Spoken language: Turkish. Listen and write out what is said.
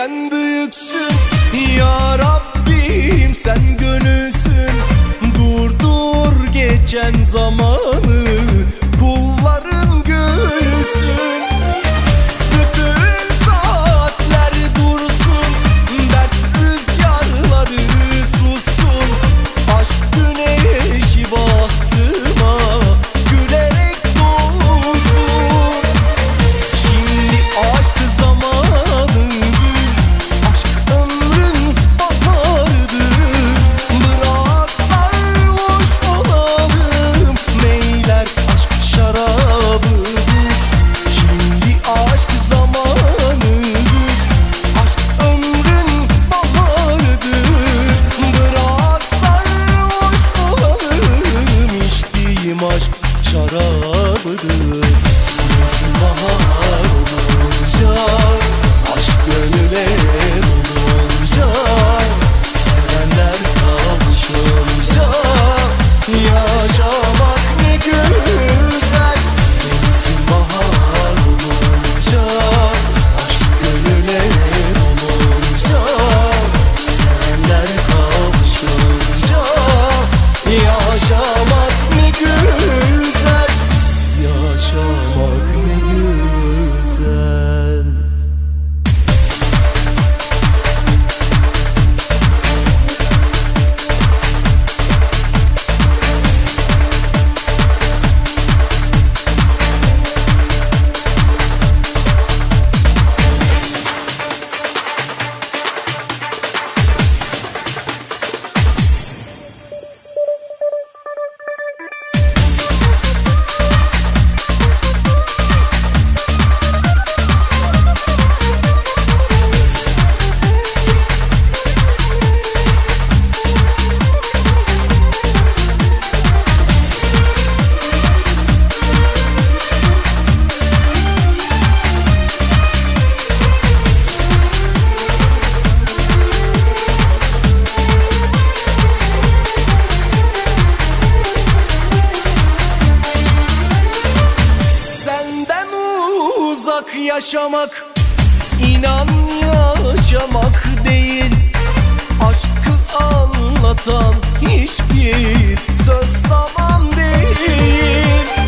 sen büyüksün ya Rabbim, sen gönülsün. Durdur geçen zamanı, kulların gülsün. Bütün saatler dursun, dert rüzgarları sussun. Aşk güneşi bahtıma gülerek doğsun. Şimdi aşk zamanıdır, aşk ömrün baharıdır. Bırak sarhoş olalım, meyler aşk şarabıdır. Şimdi aşk zamanıdır, aşk ömrün baharıdır. Bırak sarhoş olalım, içtiğim aşk şarabıdır. Yazın bahar olacak, aşk gönüle dolacak. Sevenler kavuşacak, yaşamak ne güzel. Yazın bahar olacak, aşk gönüle dolacak. Sevenler kavuşacak, yaşamak ne güzel. Yaşamak ne güzel. Yaşamak, inan yaşamak değil. Aşkı anlatan hiçbir söz tamam değil.